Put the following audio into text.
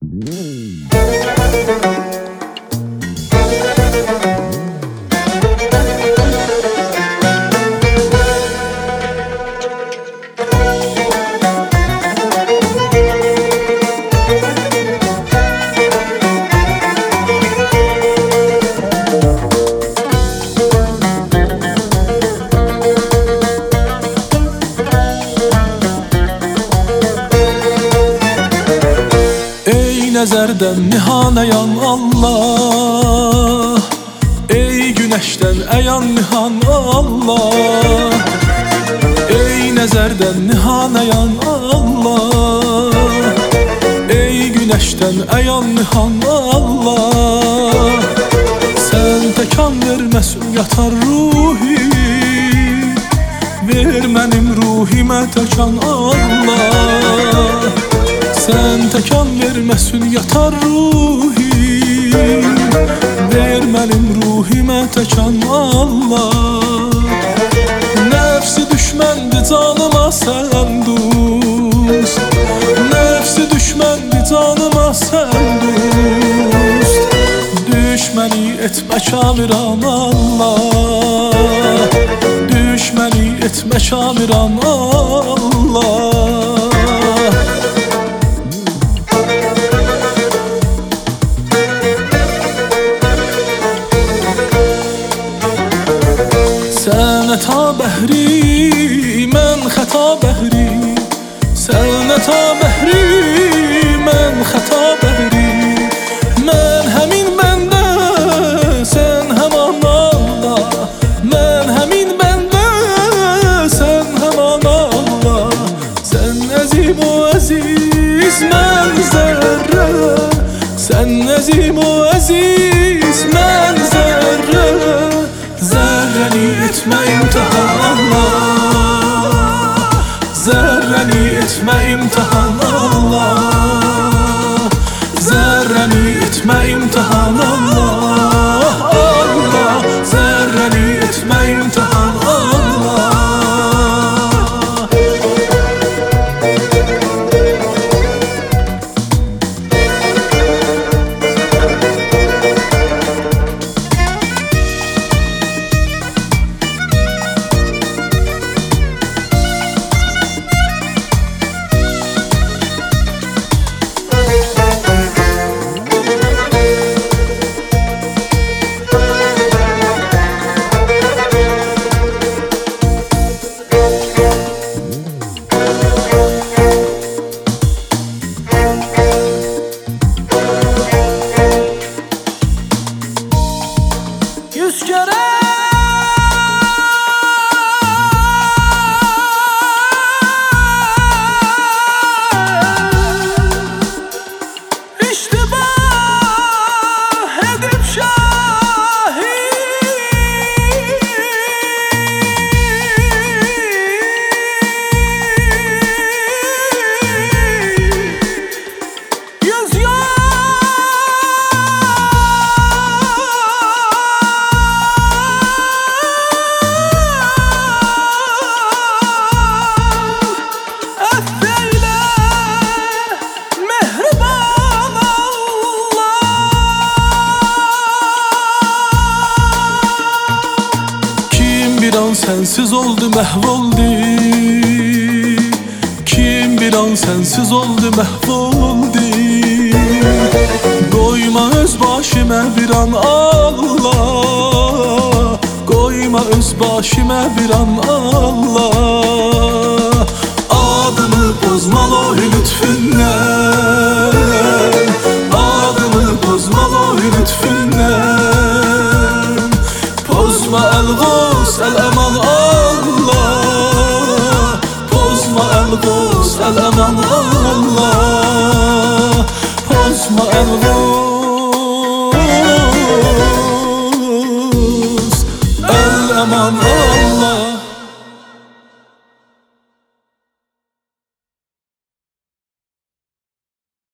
Nəzərdən nihanayan Allah, ey günəşdən əyan nihan Allah. Ey nəzərdən nihanayan Allah, ey günəşdən əyan nihan Allah. Sən təkan verməsin yatar ruhi, ver mənim ruhimə təkan Allah. Sən təkan verməsin yatar ruhi, ver mənim ruhimə təkan Allah. Nəfsi düşməndir canıma sən dost, nəfsi düşməndir canıma sən dost. Düşməni etmə kafiran Allah, düşməni etmə kafiran Allah. Sən əta bəhri, mən xəta bəhri. Sən əta bəhri, mən xəta bəhri. Mən həmin məndə, sən həman Allah. Mən həmin məndə, sən həman Allah. Sən əzim o əziz, mən zərrə. Sən əzim o əziz, mən zərrə. Zərrəni etmə imtihan Allah, zərrəni etmə imtihan Allah, zərrəni etmə imtihan Allah, Allah, zərrəni etmə imtihan Allah. Yüz kere iştibah edip şahi, yüz sensiz oldu mahvoldu. Kim bir an sensiz oldu mahvoldu. Koyma öz başıma bir an Allah, koyma öz başıma bir an Allah.